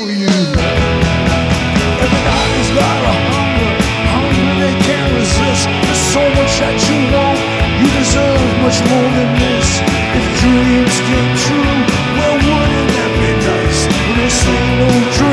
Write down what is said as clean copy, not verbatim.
you. Everybody's got a hunger they can't resist. There's so much that you want, you deserve much more than this. If dreams came true, well, wouldn't that be nice? This ain't no dream.